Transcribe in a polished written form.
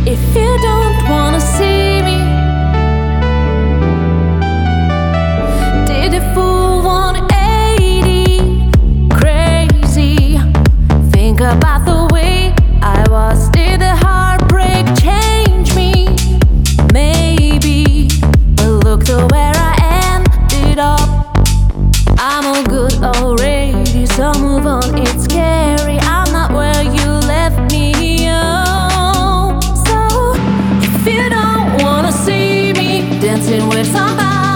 If you don't wanna see me, did a full 180? Crazy. Think about the way I was. Did the heartbreak change me? Maybe. But look to where I ended up. I'm all good already, so move on. It's scary. I'm not where you left me. Oh, so if you don't wanna see me dancing with somebody,